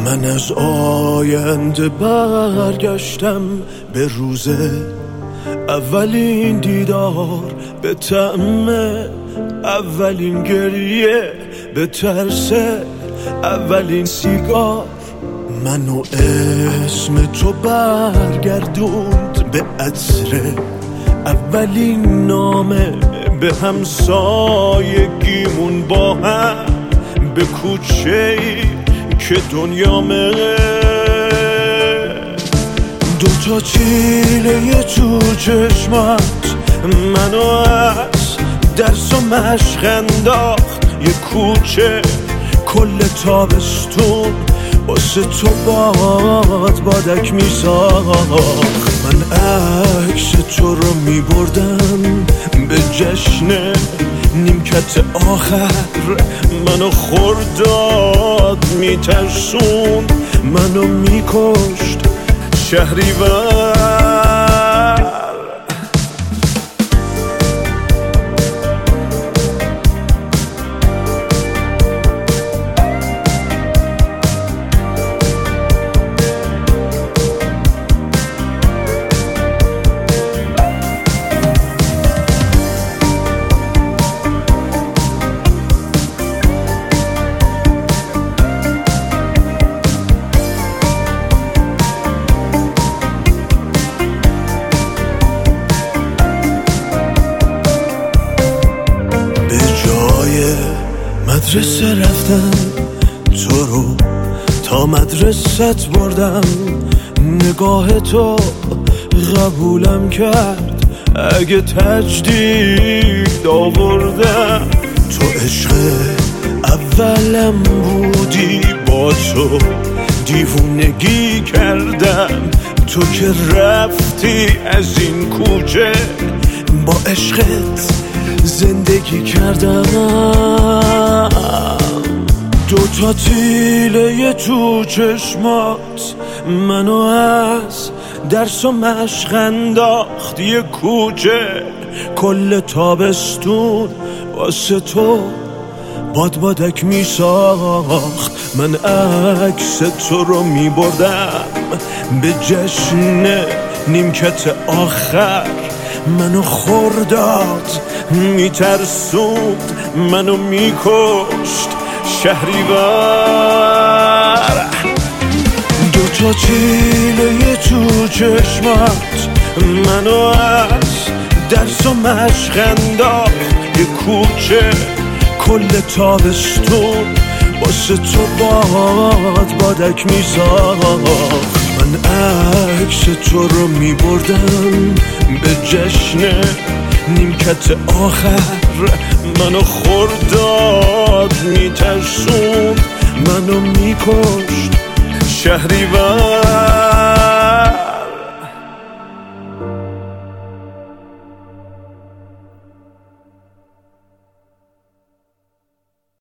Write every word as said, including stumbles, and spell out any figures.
من از آینده برگشتم به روز اولین دیدار، به طعم اولین گریه، به ترس اولین سیگار. منو اسم تو برگردوند به عطر اولین نامه، به همسایگیمون با هم، به کوچه‌ای که دنیامه. دوتا چیله تو چشمات منو از درس و مشق انداخت، یه کوچه کل تابستون واسه تو باد بادک میساخت. من عکس تو رو میبردم به جشن نیمکت آخر، منو خرداد میترسون، منو میکشت شهریور. مدرسه رفتم تو رو تا مدرست بردم، نگاه تو قبولم کرد اگه تجدید آوردم. تو عشق اولم بودی، با تو دیوونگی کردم، تو که رفتی از این کوچه با عشقت زندگی کردم. دوتا تیله تو چشمات منو از درس و مشق انداخت، یه کوچه کل تابستون واسه تو باد بادک میساخت. من عکس تو رو میبردم به جشن نیمکت آخر، منو خرداد میترسوند، منو میکشت شهریور. دوتا چیله تو چشمات منو از درس و مشق انداخت، یه کوچه کل تابستون واسه تو باد بادک میساخت. من عکس تو رو میبردم به جشن نیمکت آخر، منو خرداد میترسوند، منو میکشت شهریور.